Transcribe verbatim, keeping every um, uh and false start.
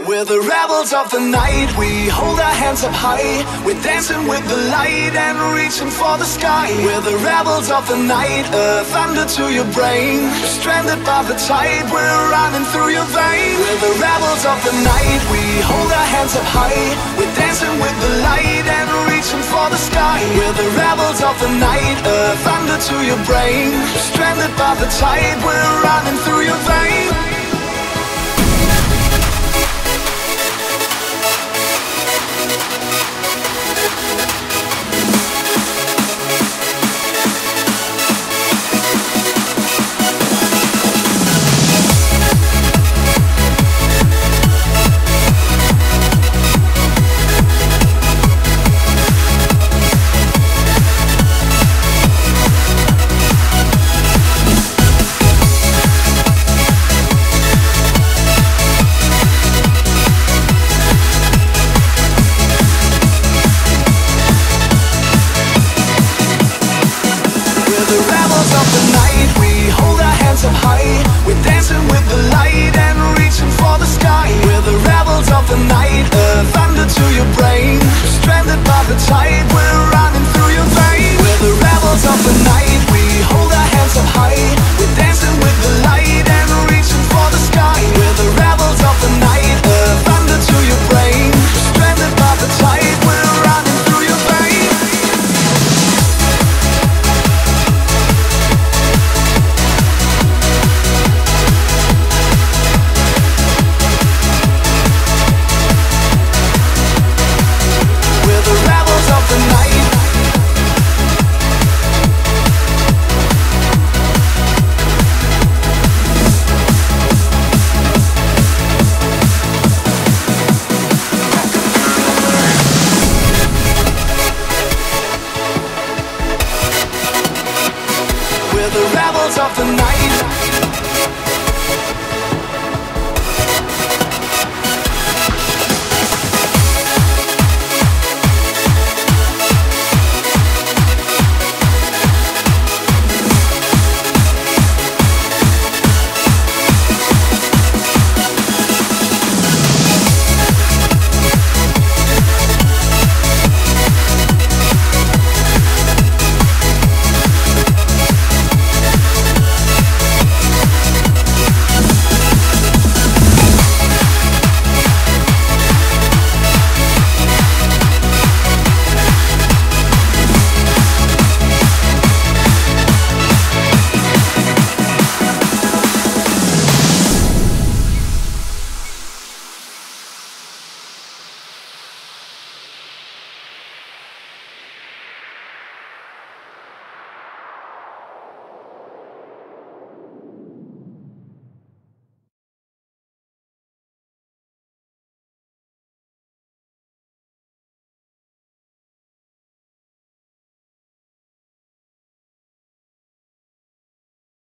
We're the rebels of the night, we hold our hands up high. We're dancing with the light and reaching for the sky. We're the rebels of the night, a thunder to your brain. Stranded by the tide, we're running through your veins. We're the rebels of the night, we hold our hands up high. We're dancing with the light and reaching for the sky. We're the rebels of the night, a thunder to your brain. Stranded by the tide, we're running through your veins.